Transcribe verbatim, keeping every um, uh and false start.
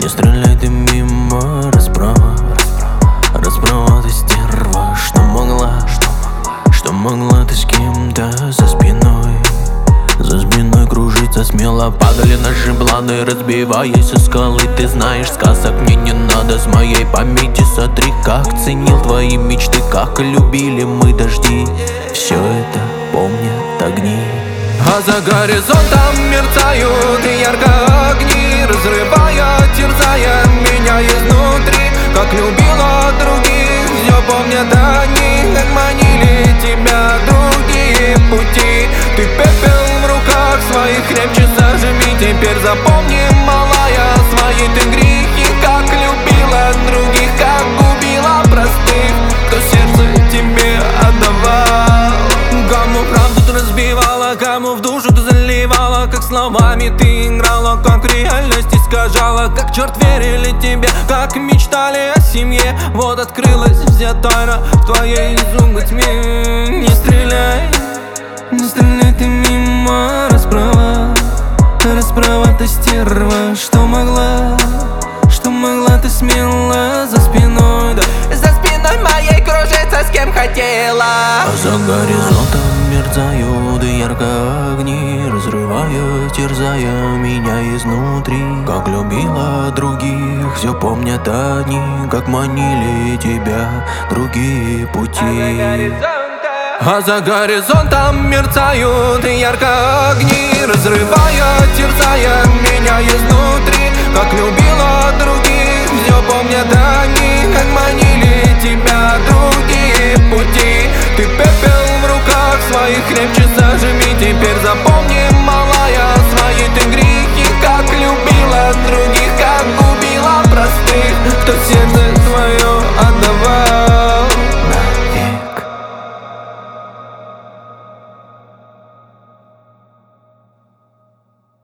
Не стреляй ты мимо, расправа, расправа ты стерва. Что могла, что могла ты с кем-то за спиной, за спиной кружиться смело. Падали наши планы, разбиваясь о скалы. Ты знаешь, сказок мне не надо, с моей памяти сотри. Как ценил твои мечты, как любили мы дожди. Все это помнят огни. А за горизонтом мерцают ярко огни, разрывая, терзая меня изнутри. Как любила других, все помнят они, как манили тебя другие пути. Ты пепел в руках своих крепче зажми. Теперь запомни, малая, свои ты грехи. Как любила других, как губила простых, кто сердце тебе отдавал. Кому правду ты разбивала, кому в душу ты заливала. Как словами ты играла, как в реальность искажала. Как черт верили тебе, как мечтали о семье. Вот открылась вся тайна в твоей изумрудной тьме. Не стреляй, не стреляй ты мимо, расправа, расправа ты стерва. Что могла, что могла ты смело за спиной, да, за спиной моей кружиться с кем хотела. А за горизонтом мерцают ярко огни, разрывая, терзая меня изнутри. Как любила других, все помнят одни, как манили тебя другие пути. А за горизонтом мерцают ярко огни, разрывая, терзая меня изнутри. Как любила других, все помнят они,